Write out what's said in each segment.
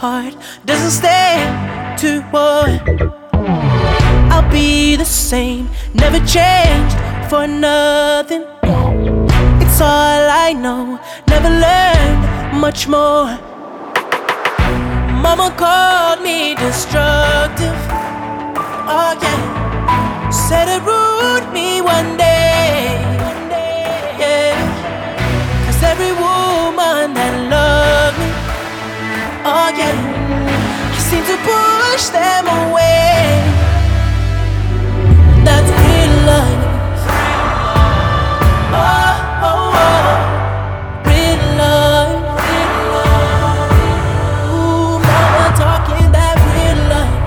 heart doesn't stay to war. I'll be the same, never changed for nothing. It's all I know, never learned much more. Mama called me destructive, oh yeah. Said it ruined me one day, yeah. 'Cause every woman that loved me, oh yeah, I seem to push them away. That's real life. Oh, oh, oh. Real life. Ooh, mama talking that real life.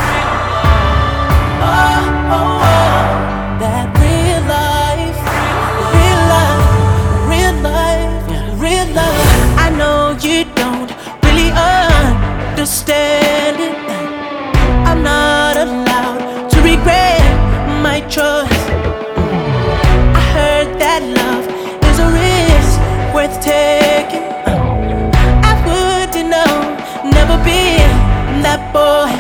Oh, oh, oh. That real life. Real life. Real life. Real life. I know you don't really understand it. I'm not allowed to regret my choice. I heard that love is a risk worth taking. I wouldn't know, never been that boy.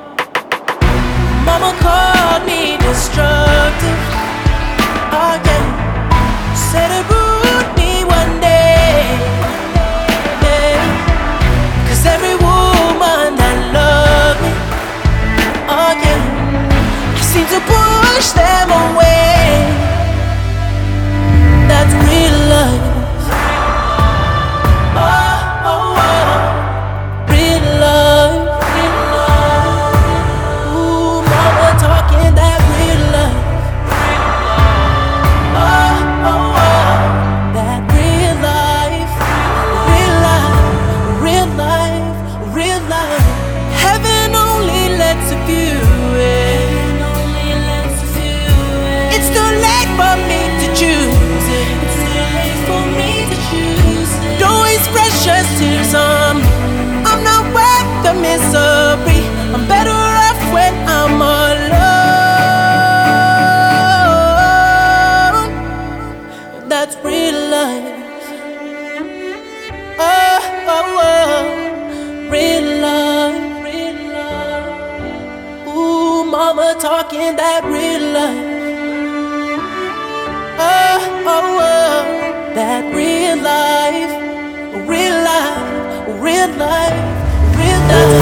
Mama called me destructive, oh yeah. Said it ruined me one day, yeah. 'Cause every woman that loved me, oh yeah, I seem to push them away. That's real life. Oh, oh, oh. Real life. Real life. Ooh, mama talking that real life. Oh, oh, oh. That real life. Real life. Real life. Real life. Heaven only lets a few in. It's too late for me to choose it. It's too late for me to choose it. Don't waste precious tears on me. I'm not worth the misery. I'm better off when I'm alone. That's real life. Oh, oh, oh. Real life. Real life. Ooh, mama talking that real life. Oh, oh, oh, that real life, real life, real life, real life.